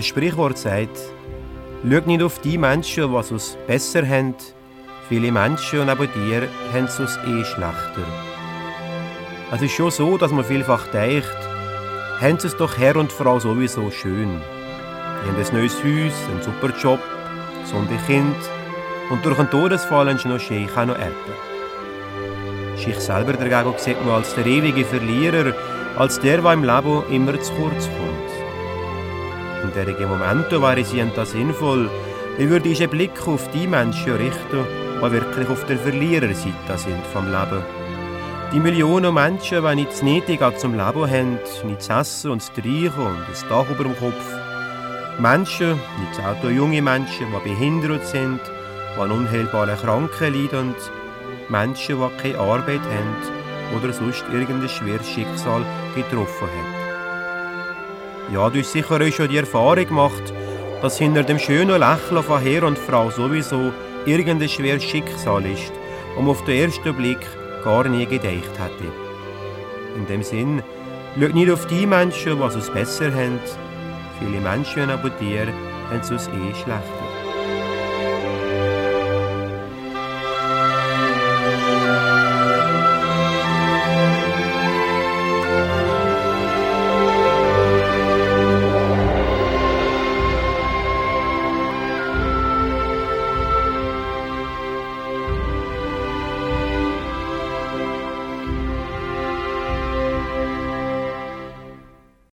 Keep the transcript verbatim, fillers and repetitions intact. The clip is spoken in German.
Sprichwort sagt, schau nicht auf die Menschen, die es besser haben. Viele Menschen neben dir haben es eh schlechter. Es ist schon so, dass man vielfach denkt, haben sie es doch Herr und Frau sowieso schön. Die haben ein neues Haus, einen super Job, gesunde Kinder und durch einen Todesfall haben sie noch Scheich auch noch Erben. Sich selber dagegen sieht man als der ewige Verlierer, als der, der im Leben immer zu kurz kommt. In diesen Momenten wäre sie da sinnvoll, wie würde ich einen Blick auf die Menschen richten, die wirklich auf der Verliererseite sind vom Leben. Die Millionen Menschen, die nichts Nötiges zum Leben haben, nichts zu essen und zu trinken und ein Dach über dem Kopf. Menschen, nicht auch junge Menschen, die behindert sind, die an unheilbaren Krankheiten leiden, Menschen, die keine Arbeit haben oder sonst irgendein schweres Schicksal getroffen haben. Ja, du hast sicher auch schon die Erfahrung gemacht, dass hinter dem schönen Lächeln von Herr und Frau sowieso irgendein schweres Schicksal ist, um auf den ersten Blick gar nie gedacht hätte. In dem Sinn, schau nicht auf die Menschen, die es besser haben. Viele Menschen neben dir haben es eh schlechter.